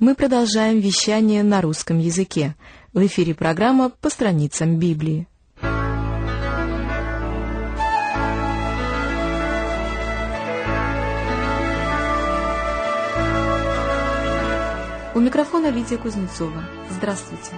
Мы продолжаем вещание на русском языке. В эфире программа «По страницам Библии». У микрофона Лидия Кузнецова. Здравствуйте.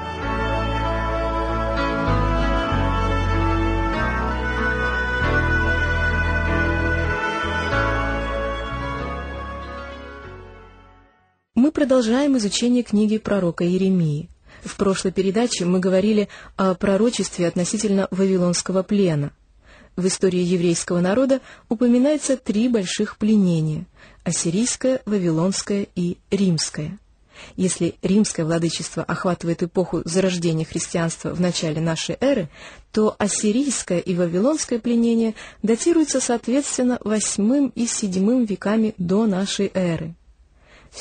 Мы продолжаем изучение книги пророка Иеремии. В прошлой передаче мы говорили о пророчестве относительно Вавилонского плена. В истории еврейского народа упоминается 3 больших пленения – ассирийское, вавилонское и римское. Если римское владычество охватывает эпоху зарождения христианства в начале нашей эры, то ассирийское и вавилонское пленение датируются соответственно 8 и 7 веками до нашей эры. В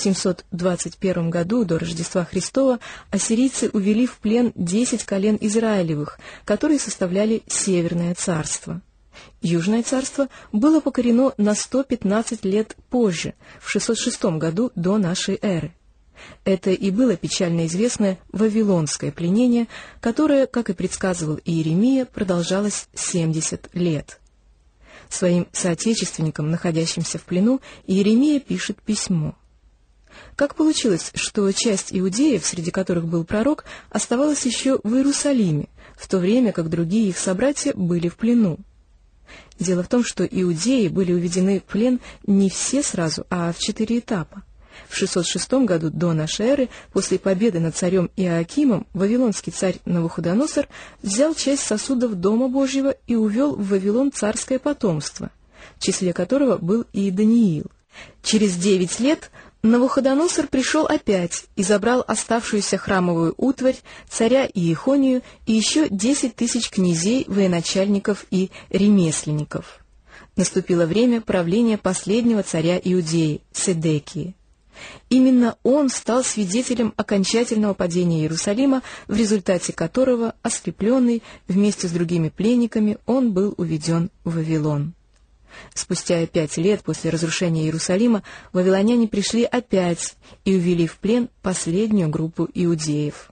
721 году до Рождества Христова ассирийцы увели в плен 10 колен Израилевых, которые составляли Северное царство. Южное царство было покорено на 115 лет позже, в 606 году до нашей эры. Это и было печально известное Вавилонское пленение, которое, как и предсказывал Иеремия, продолжалось 70 лет. Своим соотечественникам, находящимся в плену, Иеремия пишет письмо. Как получилось, что часть иудеев, среди которых был пророк, оставалась еще в Иерусалиме, в то время как другие их собратья были в плену? Дело в том, что иудеи были уведены в плен не все сразу, а в 4 этапа. В 606 году до нашей эры, после победы над царем Иоакимом, вавилонский царь Навуходоносор взял часть сосудов Дома Божьего и увел в Вавилон царское потомство, в числе которого был и Даниил. Через 9 лет Навуходоносор пришел опять и забрал оставшуюся храмовую утварь, царя Иехонию и еще 10 тысяч князей, военачальников и ремесленников. Наступило время правления последнего царя Иудеи, Седекии. Именно он стал свидетелем окончательного падения Иерусалима, в результате которого, ослепленный, вместе с другими пленниками, он был уведен в Вавилон. Спустя 5 лет после разрушения Иерусалима вавилоняне пришли опять и увели в плен последнюю группу иудеев.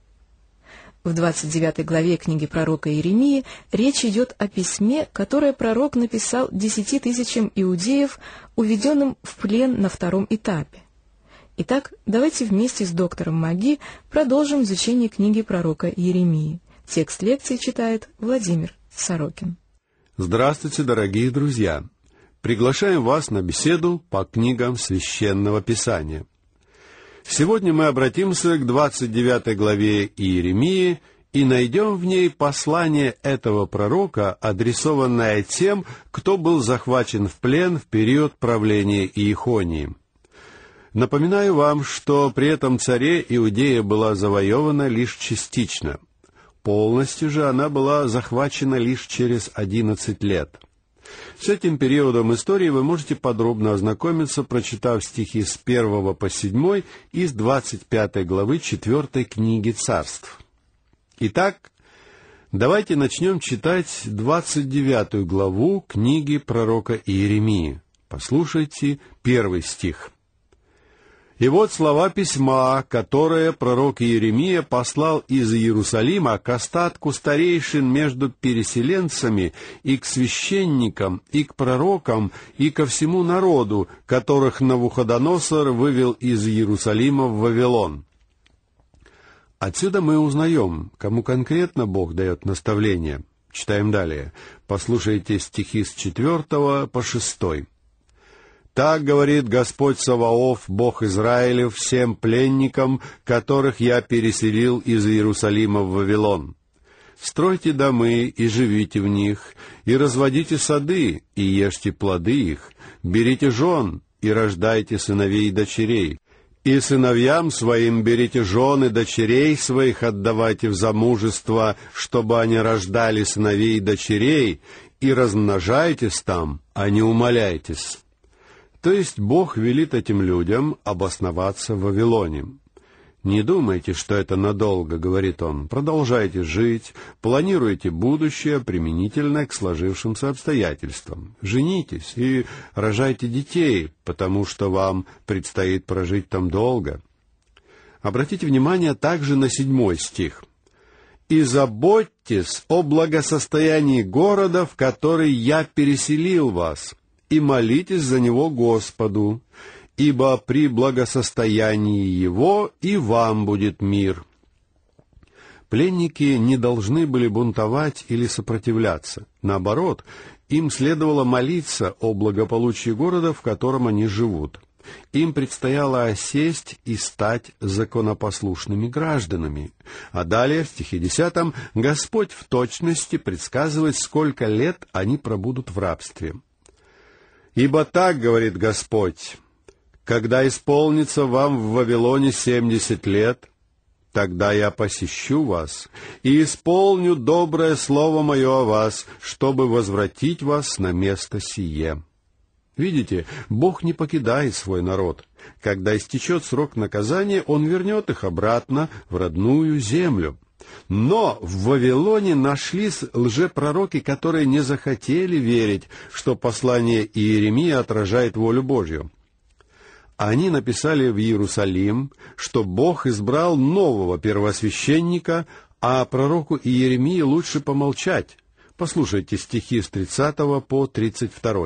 В 29 главе книги пророка Иеремии речь идет о письме, которое пророк написал 10 тысячам иудеев, уведенным в плен на 2-м этапе. Итак, давайте вместе с доктором Маги продолжим изучение книги пророка Иеремии. Текст лекции читает Владимир Сорокин. Здравствуйте, дорогие друзья! Приглашаем вас на беседу по книгам Священного Писания. Сегодня мы обратимся к 29 главе Иеремии и найдем в ней послание этого пророка, адресованное тем, кто был захвачен в плен в период правления Иехонии. Напоминаю вам, что при этом царе Иудея была завоевана лишь частично. Полностью же она была захвачена лишь через 11 лет. С этим периодом истории вы можете подробно ознакомиться, прочитав стихи с 1 по 7 из 25 главы 4 книги Царств. Итак, давайте начнем читать 29 главу книги пророка Иеремии. Послушайте 1 стих. «И вот слова письма, которое пророк Иеремия послал из Иерусалима к остатку старейшин между переселенцами и к священникам, и к пророкам, и ко всему народу, которых Навуходоносор вывел из Иерусалима в Вавилон». Отсюда мы узнаем, кому конкретно Бог дает наставление. Читаем далее. Послушайте стихи с 4 по 6. «Так говорит Господь Саваоф, Бог Израилев, всем пленникам, которых я переселил из Иерусалима в Вавилон. Стройте домы и живите в них, и разводите сады, и ешьте плоды их, берите жен и рождайте сыновей и дочерей. И сыновьям своим берите жен и дочерей своих отдавайте в замужество, чтобы они рождали сыновей и дочерей, и размножайтесь там, а не умаляйтесь». То есть Бог велит этим людям обосноваться в Вавилоне. «Не думайте, что это надолго, — говорит Он, — продолжайте жить, планируйте будущее применительно к сложившимся обстоятельствам. Женитесь и рожайте детей, потому что вам предстоит прожить там долго. Обратите внимание также на 7 стих. «И заботьтесь о благосостоянии города, в который я переселил вас, и молитесь за него Господу, ибо при благосостоянии его и вам будет мир». Пленники не должны были бунтовать или сопротивляться. Наоборот, им следовало молиться о благополучии города, в котором они живут. Им предстояло осесть и стать законопослушными гражданами. А далее, в стихе 10, Господь в точности предсказывает, сколько лет они пробудут в рабстве. «Ибо так, говорит Господь, когда исполнится вам в Вавилоне 70 лет, тогда я посещу вас и исполню доброе слово мое о вас, чтобы возвратить вас на место сие». Видите, Бог не покидает свой народ. Когда истечет срок наказания, Он вернет их обратно в родную землю. Но в Вавилоне нашлись лжепророки, которые не захотели верить, что послание Иеремии отражает волю Божью. Они написали в Иерусалим, что Бог избрал нового первосвященника, а пророку Иеремии лучше помолчать. Послушайте стихи с 30 по 32.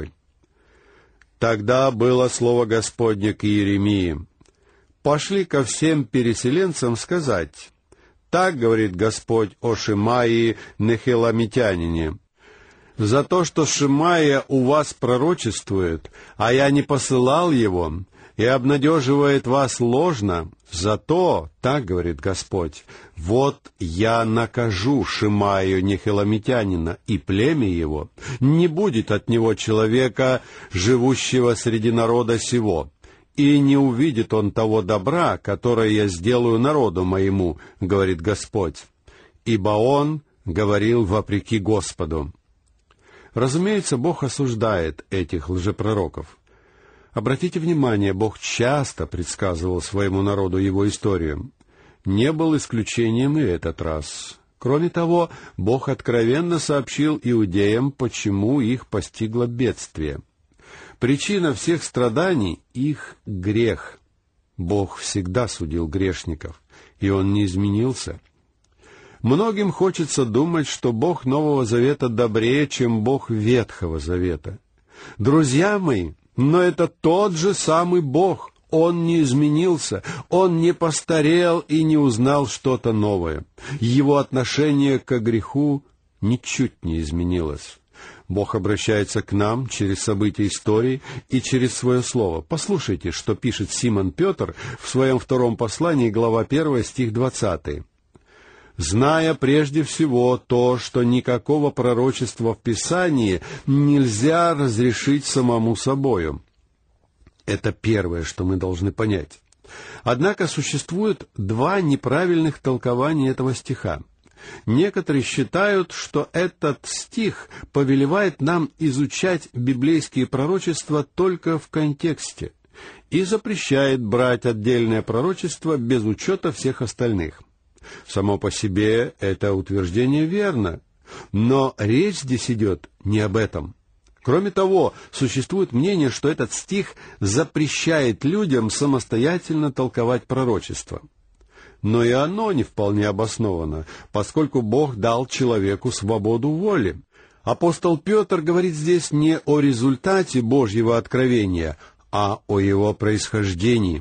«Тогда было слово Господне к Иеремии: пошли ко всем переселенцам сказать: так говорит Господь о Шимаии Нехеламитянине. За то, что Шимаия у вас пророчествует, а я не посылал его, и обнадеживает вас ложно, зато, так говорит Господь, вот я накажу Шимаию Нехеламитянина, и племя его, не будет от него человека, живущего среди народа сего, и не увидит он того добра, которое я сделаю народу моему, говорит Господь, ибо он говорил вопреки Господу». Разумеется, Бог осуждает этих лжепророков. Обратите внимание, Бог часто предсказывал своему народу его историю. Не был исключением и этот раз. Кроме того, Бог откровенно сообщил иудеям, почему их постигло бедствие. Причина всех страданий — их грех. Бог всегда судил грешников, и Он не изменился. Многим хочется думать, что Бог Нового Завета добрее, чем Бог Ветхого Завета. Друзья мои, но это тот же самый Бог. Он не изменился, Он не постарел и не узнал что-то новое. Его отношение к греху ничуть не изменилось. Бог обращается к нам через события истории и через свое слово. Послушайте, что пишет Симон Петр в своем 2 послании, глава 1, стих 20. «Зная прежде всего то, что никакого пророчества в Писании нельзя разрешить самому собою». Это первое, что мы должны понять. Однако существует 2 неправильных толкования этого стиха. Некоторые считают, что этот стих повелевает нам изучать библейские пророчества только в контексте и запрещает брать отдельное пророчество без учета всех остальных. Само по себе это утверждение верно, но речь здесь идет не об этом. Кроме того, существует мнение, что этот стих запрещает людям самостоятельно толковать пророчество. Но и оно не вполне обосновано, поскольку Бог дал человеку свободу воли. Апостол Петр говорит здесь не о результате Божьего откровения, а о его происхождении.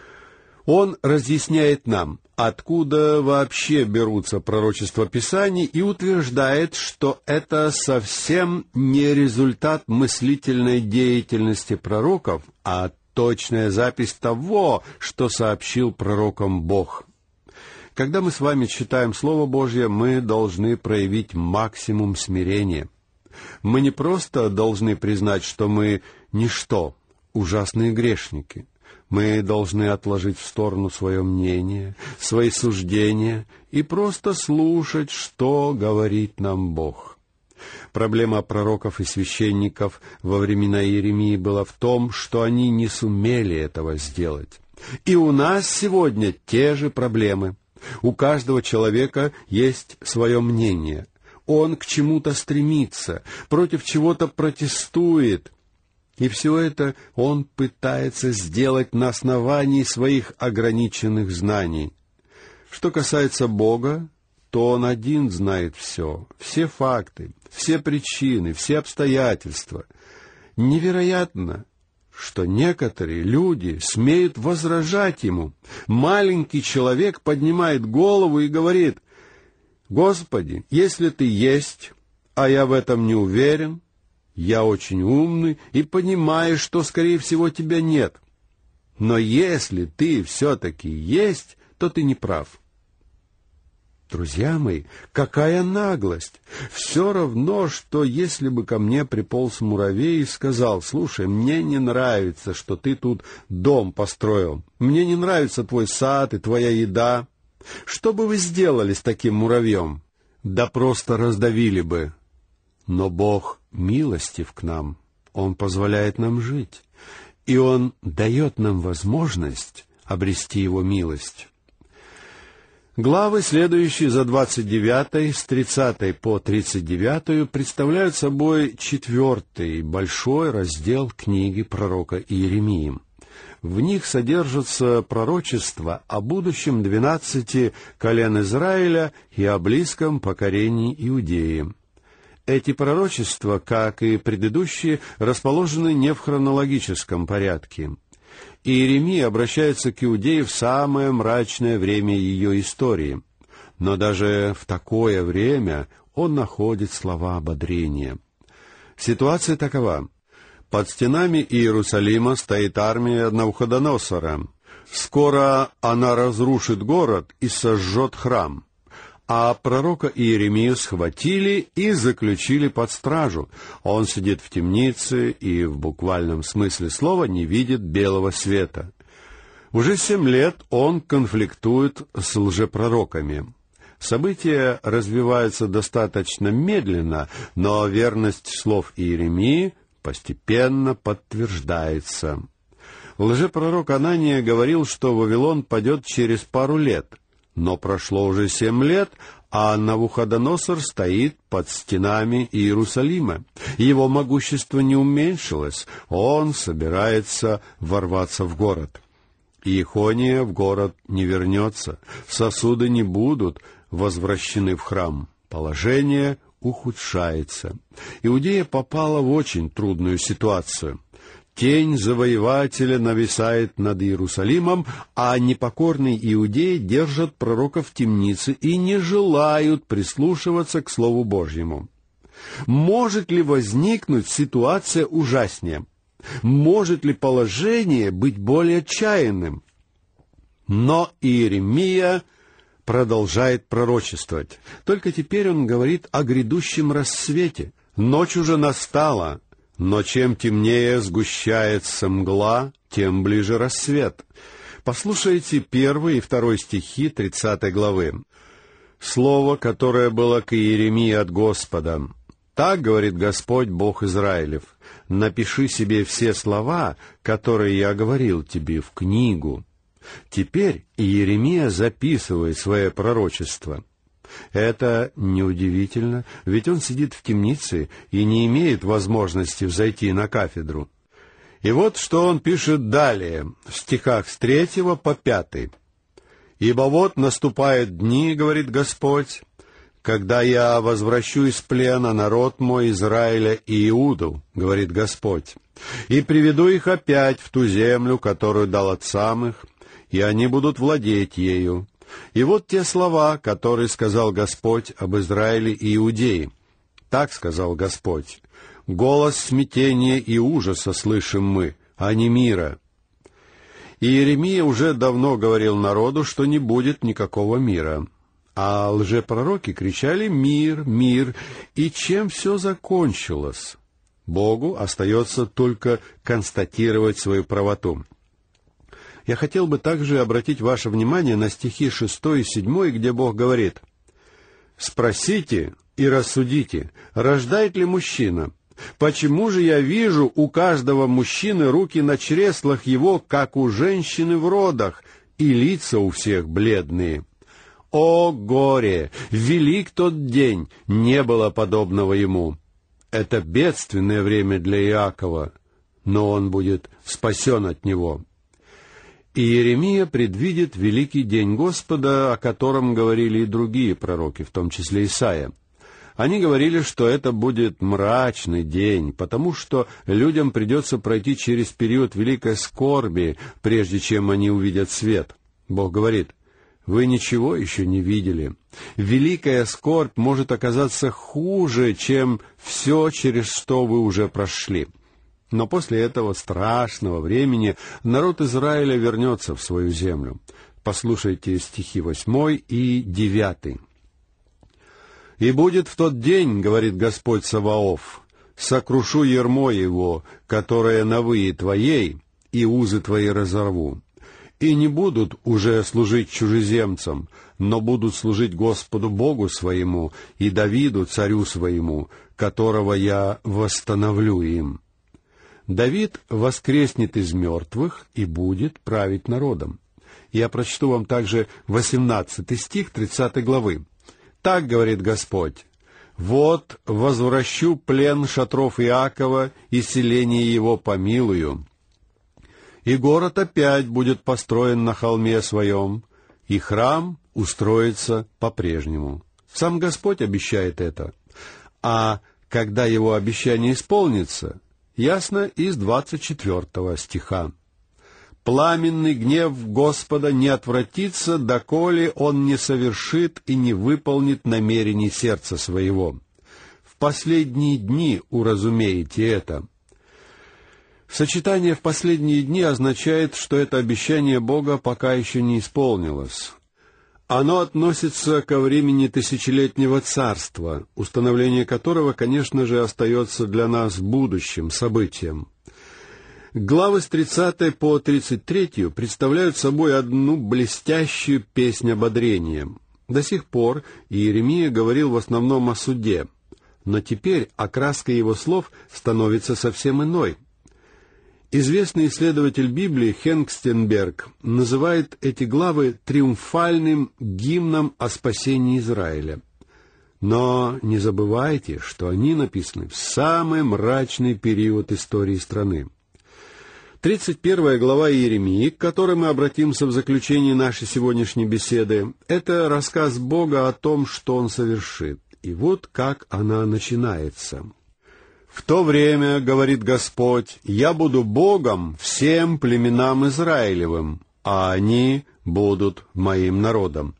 Он разъясняет нам, откуда вообще берутся пророчества Писаний, и утверждает, что это совсем не результат мыслительной деятельности пророков, а точная запись того, что сообщил пророкам Бог. Когда мы с вами читаем Слово Божье, мы должны проявить максимум смирения. Мы не просто должны признать, что мы ничто, ужасные грешники. Мы должны отложить в сторону свое мнение, свои суждения и просто слушать, что говорит нам Бог. Проблема пророков и священников во времена Иеремии была в том, что они не сумели этого сделать. И у нас сегодня те же проблемы. У каждого человека есть свое мнение. Он к чему-то стремится, против чего-то протестует. И все это он пытается сделать на основании своих ограниченных знаний. Что касается Бога, то Он один знает все факты, все причины, все обстоятельства. Невероятно, что некоторые люди смеют возражать Ему. Маленький человек поднимает голову и говорит: «Господи, если Ты есть, а я в этом не уверен, я очень умный и понимаю, что, скорее всего, Тебя нет. Но если Ты все-таки есть, то Ты не прав». Друзья мои, какая наглость! Все равно, что если бы ко мне приполз муравей и сказал: «Слушай, мне не нравится, что ты тут дом построил. Мне не нравится твой сад и твоя еда». Что бы вы сделали с таким муравьем? Да просто раздавили бы. Но Бог милостив к нам. Он позволяет нам жить. И Он дает нам возможность обрести Его милость. Главы, следующие за 29 с 30 по 39, представляют собой 4-й большой раздел книги пророка Иеремии. В них содержатся пророчества о будущем 12 колен Израиля и о близком покорении Иудеи. Эти пророчества, как и предыдущие, расположены не в хронологическом порядке. Иеремия обращается к Иудее в самое мрачное время ее истории. Но даже в такое время он находит слова ободрения. Ситуация такова. Под стенами Иерусалима стоит армия Навуходоносора. Скоро она разрушит город и сожжет храм. А пророка Иеремию схватили и заключили под стражу. Он сидит в темнице и в буквальном смысле слова не видит белого света. Уже 7 лет он конфликтует с лжепророками. События развиваются достаточно медленно, но верность слов Иеремии постепенно подтверждается. Лжепророк Анания говорил, что Вавилон падет через пару лет. Но прошло уже 7 лет, а Навуходоносор стоит под стенами Иерусалима. Его могущество не уменьшилось, он собирается ворваться в город. Иехония в город не вернется, сосуды не будут возвращены в храм. Положение ухудшается. Иудея попала в очень трудную ситуацию. Тень завоевателя нависает над Иерусалимом, а непокорные иудеи держат пророка в темнице и не желают прислушиваться к Слову Божьему. Может ли возникнуть ситуация ужаснее? Может ли положение быть более отчаянным? Но Иеремия продолжает пророчествовать. Только теперь он говорит о грядущем рассвете. Ночь уже настала. Но чем темнее сгущается мгла, тем ближе рассвет. Послушайте 1 и 2 стихи 30 главы. «Слово, которое было к Иеремии от Господа. Так говорит Господь, Бог Израилев: напиши себе все слова, которые я говорил тебе, в книгу». Теперь Иеремия записывает свое пророчество. Это неудивительно, ведь он сидит в темнице и не имеет возможности взойти на кафедру. И вот что он пишет далее, в стихах с 3 по 5. «Ибо вот наступают дни, — говорит Господь, — когда я возвращу из плена народ мой Израиля и Иуду, — говорит Господь, — и приведу их опять в ту землю, которую дал отцам их, и они будут владеть ею. И вот те слова, которые сказал Господь об Израиле и Иудее. Так сказал Господь: голос смятения и ужаса слышим мы, а не мира». Иеремия уже давно говорил народу, что не будет никакого мира. А лжепророки кричали: «Мир, мир!» И чем все закончилось? Богу остается только констатировать свою правоту. Я хотел бы также обратить ваше внимание на стихи 6 и 7, где Бог говорит: «Спросите и рассудите, рождает ли мужчина? Почему же я вижу у каждого мужчины руки на чреслах его, как у женщины в родах, и лица у всех бледные? О горе! Велик тот день, не было подобного ему. Это бедственное время для Иакова, но он будет спасен от него». И Иеремия предвидит великий день Господа, о котором говорили и другие пророки, в том числе Исаия. Они говорили, что это будет мрачный день, потому что людям придется пройти через период великой скорби, прежде чем они увидят свет. Бог говорит: «Вы ничего еще не видели. Великая скорбь может оказаться хуже, чем все, через что вы уже прошли». Но после этого страшного времени народ Израиля вернется в свою землю. Послушайте стихи 8 и 9. «И будет в тот день, — говорит Господь Саваоф, — сокрушу ярмо его, которое на вые твоей, и узы твои разорву. И не будут уже служить чужеземцам, но будут служить Господу Богу своему и Давиду, царю своему, которого я восстановлю им. Давид воскреснет из мертвых и будет править народом». Я прочту вам также 18 стих 30 главы. «Так говорит Господь: вот возвращу плен шатров Иакова, и селение его помилую. И город опять будет построен на холме своем, и храм устроится по-прежнему». Сам Господь обещает это. А когда его обещание исполнится, ясно из 24 стиха. «Пламенный гнев Господа не отвратится, доколе он не совершит и не выполнит намерений сердца своего. В последние дни уразумеете это». Сочетание «в последние дни» означает, что это обещание Бога пока еще не исполнилось. Оно относится ко времени тысячелетнего царства, установление которого, конечно же, остается для нас будущим событием. Главы с 30 по 33 представляют собой одну блестящую песнь ободрения. До сих пор Иеремия говорил в основном о суде, но теперь окраска его слов становится совсем иной. Известный исследователь Библии Хенкстенберг называет эти главы триумфальным гимном о спасении Израиля. Но не забывайте, что они написаны в самый мрачный период истории страны. 31 глава Иеремии, к которой мы обратимся в заключении нашей сегодняшней беседы, это рассказ Бога о том, что Он совершит. И вот как она начинается. «В то время, — говорит Господь, — я буду Богом всем племенам Израилевым, а они будут моим народом».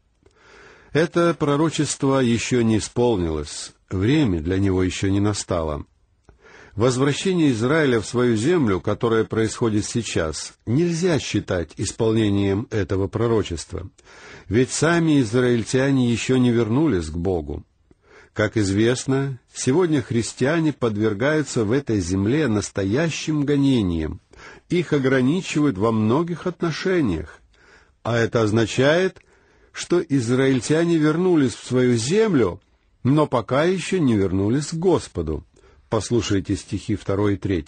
Это пророчество еще не исполнилось, время для него еще не настало. Возвращение Израиля в свою землю, которое происходит сейчас, нельзя считать исполнением этого пророчества, ведь сами израильтяне еще не вернулись к Богу. Как известно, сегодня христиане подвергаются в этой земле настоящим гонениям. Их ограничивают во многих отношениях. А это означает, что израильтяне вернулись в свою землю, но пока еще не вернулись к Господу. Послушайте стихи 2 и 3.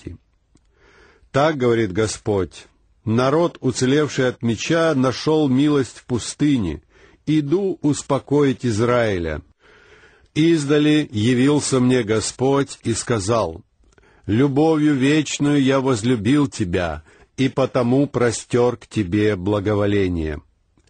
«Так говорит Господь: народ, уцелевший от меча, нашел милость в пустыне. Иду успокоить Израиля. Издали явился мне Господь и сказал: любовью вечную я возлюбил тебя, и потому простер к тебе благоволение».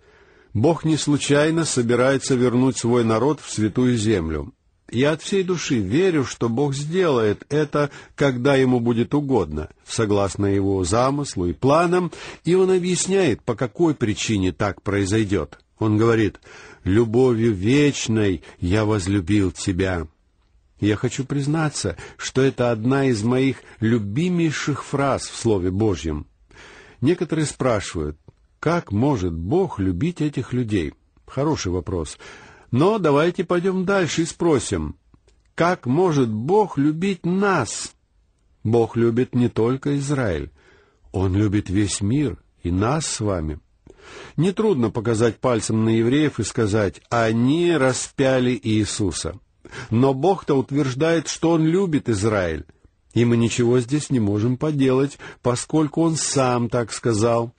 Бог не случайно собирается вернуть свой народ в святую землю. Я от всей души верю, что Бог сделает это, когда Ему будет угодно, согласно Его замыслу и планам, и Он объясняет, по какой причине так произойдет. Он говорит: «Любовью вечной я возлюбил тебя». Я хочу признаться, что это одна из моих любимейших фраз в Слове Божьем. Некоторые спрашивают, как может Бог любить этих людей? Хороший вопрос. Но давайте пойдем дальше и спросим, как может Бог любить нас? Бог любит не только Израиль, Он любит весь мир и нас с вами. Нетрудно показать пальцем на евреев и сказать: «Они распяли Иисуса». Но Бог-то утверждает, что Он любит Израиль, и мы ничего здесь не можем поделать, поскольку Он сам так сказал.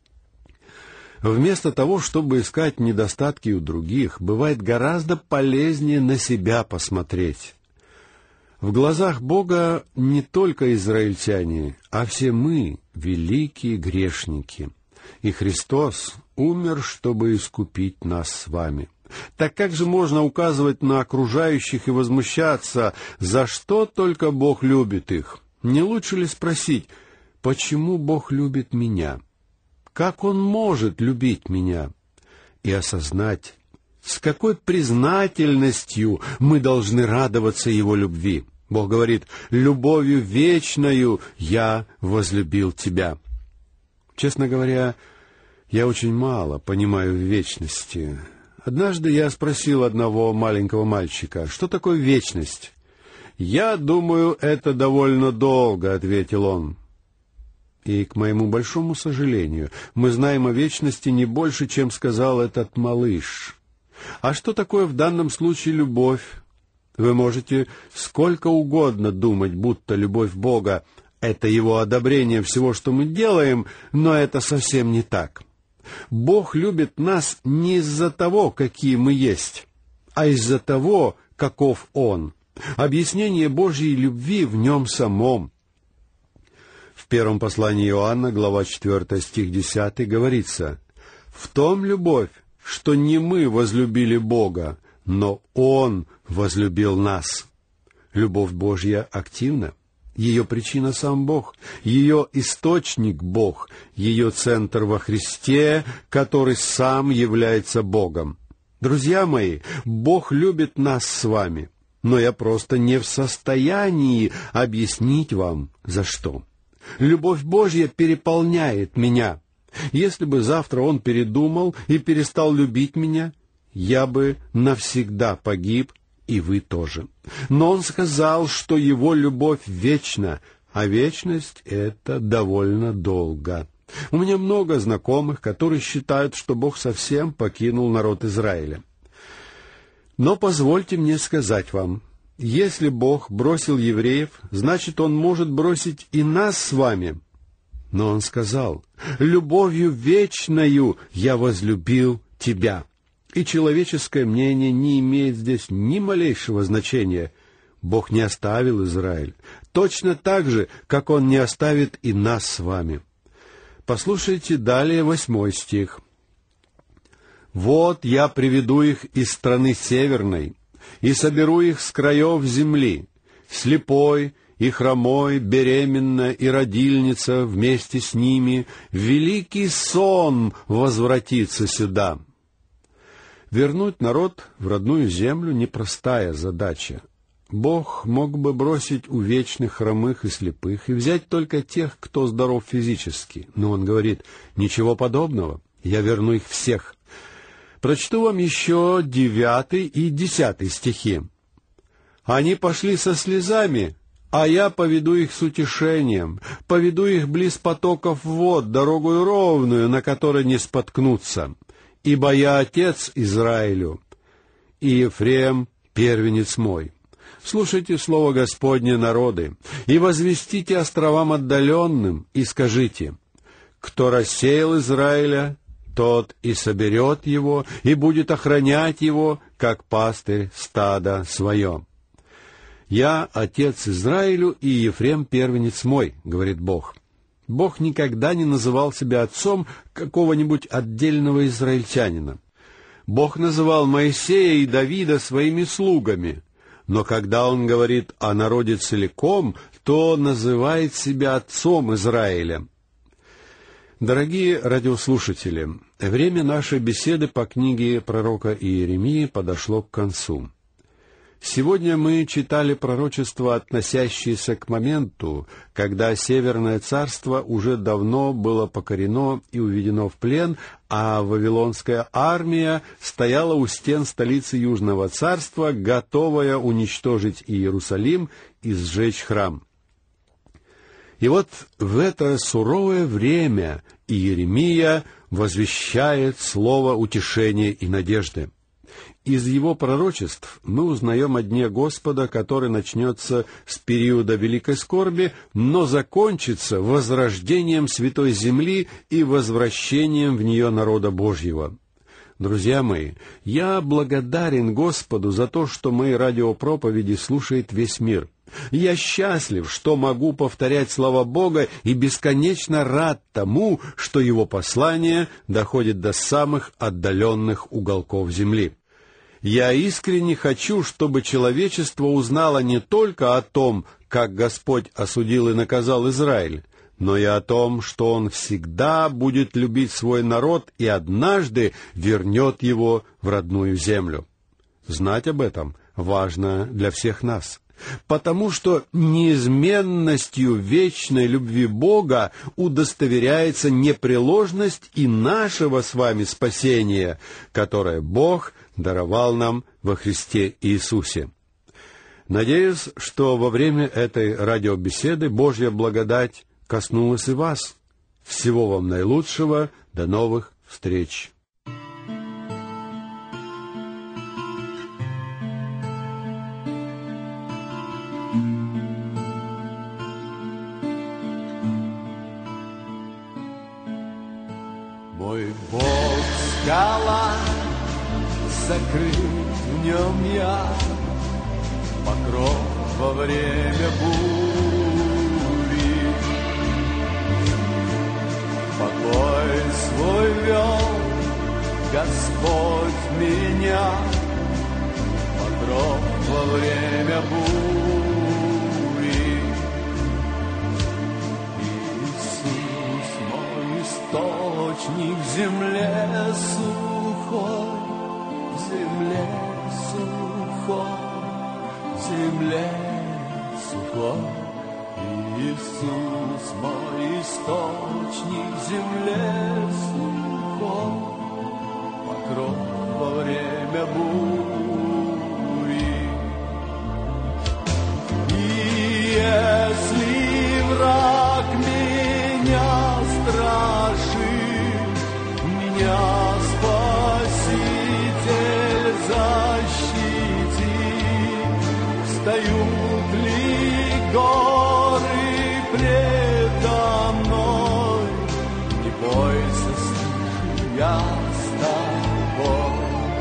Вместо того, чтобы искать недостатки у других, бывает гораздо полезнее на себя посмотреть. В глазах Бога не только израильтяне, а все мы — великие грешники. И Христос умер, чтобы искупить нас с вами. Так как же можно указывать на окружающих и возмущаться, за что только Бог любит их? Не лучше ли спросить, почему Бог любит меня? Как Он может любить меня? И осознать, с какой признательностью мы должны радоваться Его любви. Бог говорит: «Любовью вечною я возлюбил тебя». Честно говоря, я очень мало понимаю в вечности. Однажды я спросил одного маленького мальчика, что такое вечность. «Я думаю, это довольно долго», — ответил он. И, к моему большому сожалению, мы знаем о вечности не больше, чем сказал этот малыш. А что такое в данном случае любовь? Вы можете сколько угодно думать, будто любовь Бога — это Его одобрение всего, что мы делаем, но это совсем не так. Бог любит нас не из-за того, какие мы есть, а из-за того, каков Он. Объяснение Божьей любви в Нем самом. В первом послании Иоанна, глава 4, стих 10, говорится: «В том любовь, что не мы возлюбили Бога, но Он возлюбил нас». Любовь Божья активна. Ее причина сам Бог, ее источник Бог, ее центр во Христе, который сам является Богом. Друзья мои, Бог любит нас с вами, но я просто не в состоянии объяснить вам, за что. Любовь Божья переполняет меня. Если бы завтра Он передумал и перестал любить меня, я бы навсегда погиб, и вы тоже. Но Он сказал, что Его любовь вечна, а вечность — это довольно долго. У меня много знакомых, которые считают, что Бог совсем покинул народ Израиля. Но позвольте мне сказать вам, если Бог бросил евреев, значит, Он может бросить и нас с вами. Но Он сказал: «Любовью вечною я возлюбил тебя». И человеческое мнение не имеет здесь ни малейшего значения. Бог не оставил Израиль, точно так же, как Он не оставит и нас с вами. Послушайте далее 8 стих. «Вот я приведу их из страны северной, и соберу их с краев земли, слепой и хромой, беременна и родильница вместе с ними, великий сон возвратится сюда». Вернуть народ в родную землю — непростая задача. Бог мог бы бросить у вечных хромых и слепых и взять только тех, кто здоров физически. Но Он говорит: ничего подобного, я верну их всех. Прочту вам еще 9 и 10 стихи. «Они пошли со слезами, а я поведу их с утешением, поведу их близ потоков вод, дорогою ровную, на которой не споткнутся. Ибо я отец Израилю, и Ефрем первенец мой». Слушайте слово Господне, народы, и возвестите островам отдаленным, и скажите: «Кто рассеял Израиля, тот и соберет его, и будет охранять его, как пастырь стада свое». «Я отец Израилю, и Ефрем первенец мой», — говорит Бог. Бог никогда не называл себя отцом какого-нибудь отдельного израильтянина. Бог называл Моисея и Давида своими слугами, но когда Он говорит о народе целиком, то называет себя отцом Израиля. Дорогие радиослушатели, время нашей беседы по книге пророка Иеремии подошло к концу. Сегодня мы читали пророчества, относящиеся к моменту, когда Северное царство уже давно было покорено и уведено в плен, а вавилонская армия стояла у стен столицы Южного царства, готовая уничтожить Иерусалим и сжечь храм. И вот в это суровое время Иеремия возвещает слово утешения и надежды. Из его пророчеств мы узнаем о дне Господа, который начнется с периода великой скорби, но закончится возрождением Святой Земли и возвращением в нее народа Божьего. Друзья мои, я благодарен Господу за то, что мои радиопроповеди слушает весь мир. Я счастлив, что могу повторять слова Бога, и бесконечно рад тому, что Его послание доходит до самых отдаленных уголков земли. Я искренне хочу, чтобы человечество узнало не только о том, как Господь осудил и наказал Израиль, но и о том, что Он всегда будет любить свой народ и однажды вернет его в родную землю. Знать об этом важно для всех нас, потому что неизменностью вечной любви Бога удостоверяется непреложность и нашего с вами спасения, которое Бог даровал нам во Христе Иисусе. Надеюсь, что во время этой радиобеседы Божья благодать коснулась и вас. Всего вам наилучшего, до новых встреч! Мой Бог скала, закрыт в нем я, покров во время бури. Покой свой вел Господь меня, покров во время бури. Иисус мой источник в земле сухой, в земле сухой, в земле сухой. Иисус мой источник в земле сухой, покров во время бури. И если враг меня страшит, меня Спаситель защитит. Встают ли горы предо мной? Не бойся, слышь, я с тобой.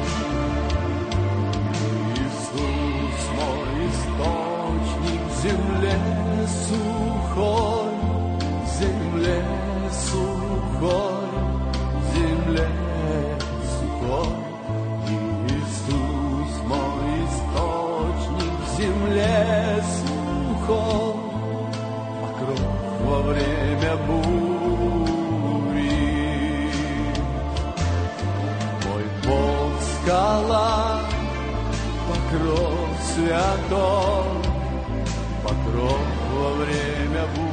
Иисус мой источник в земле сухой, в земле сухой, в земле сухой. Иисус мой источник в земле сухой, покров во время бури. Мой Бог скала, покров святой, покров во время бури.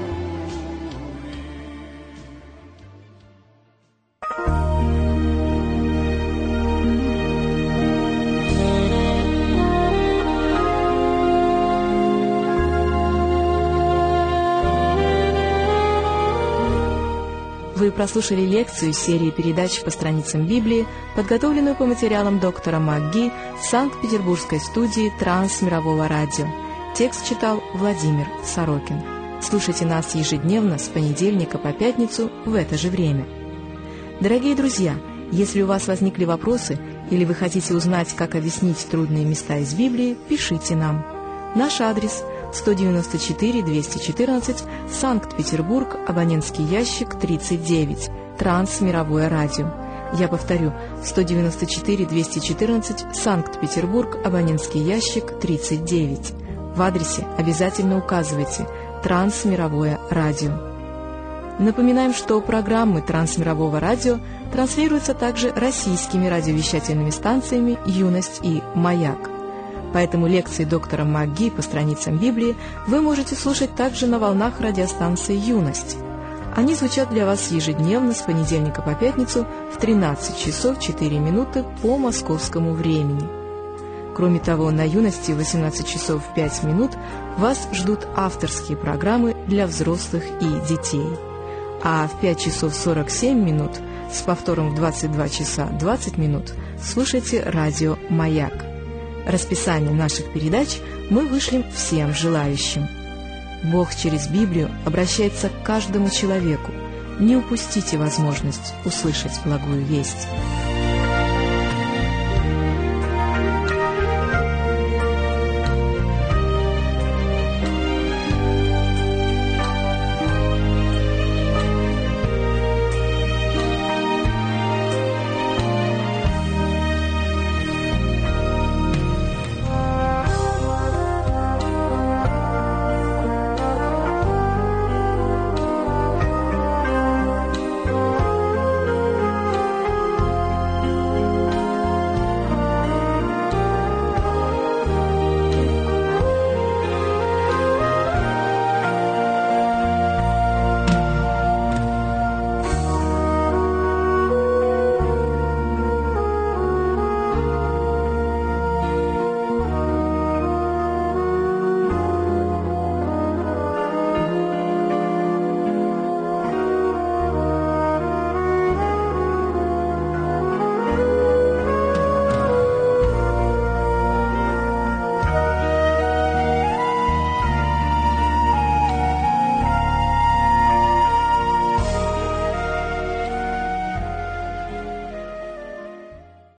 Вы прослушали лекцию из серии передач по страницам Библии, подготовленную по материалам доктора МакГи в Санкт-Петербургской студии Трансмирового радио. Текст читал Владимир Сорокин. Слушайте нас ежедневно с понедельника по пятницу в это же время. Дорогие друзья, если у вас возникли вопросы или вы хотите узнать, как объяснить трудные места из Библии, пишите нам. Наш адрес – 194-214, Санкт-Петербург, абонентский ящик 39, Трансмировое радио. Я повторю, 194-214, Санкт-Петербург, абонентский ящик 39. В адресе обязательно указывайте «Трансмировое радио». Напоминаем, что программы Трансмирового радио транслируются также российскими радиовещательными станциями «Юность» и «Маяк». Поэтому лекции доктора МакГи по страницам Библии вы можете слушать также на волнах радиостанции «Юность». Они звучат для вас ежедневно с понедельника по пятницу в 13 часов 4 минуты по московскому времени. Кроме того, на «Юности» в 18 часов 5 минут вас ждут авторские программы для взрослых и детей. А в 5 часов 47 минут с повтором в 22 часа 20 минут слушайте радио «Маяк». Расписание наших передач мы вышлем всем желающим. Бог через Библию обращается к каждому человеку. Не упустите возможность услышать благую весть.